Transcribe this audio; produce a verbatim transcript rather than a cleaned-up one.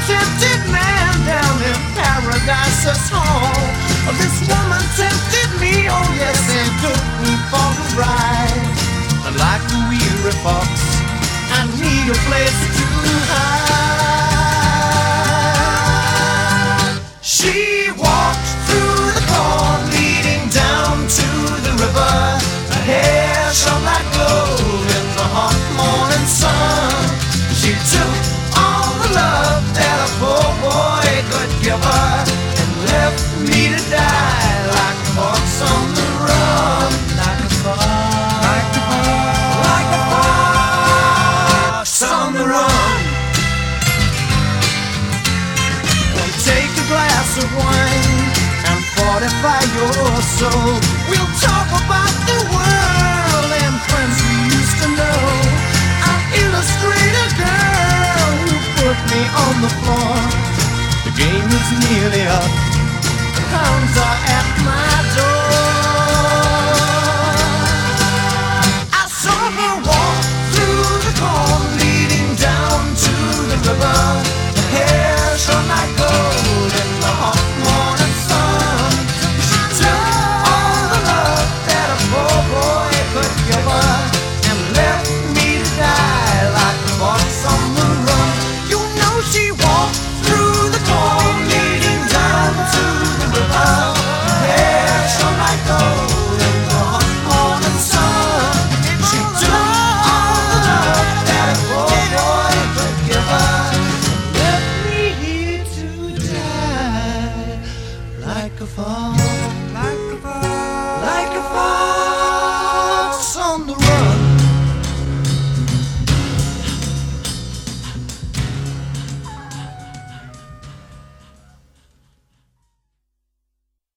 tempted man down in Paradise's hall. This woman tempted me, oh yes, and took me for a ride. And like a weary fox, I need a place to hide. She walked through the corn leading down to the river. Her hair shone like gold in the hot morning sun. She took all the love that a poor boy could give her and left me to die like a fox on the run. Like a fox, like a fox, like a fox on the run. Come take a glass of wine and fortify your soul. We'll talk about the world and friends we used to know. I'll illustrate a girl who put me on the floor. The game is nearly up.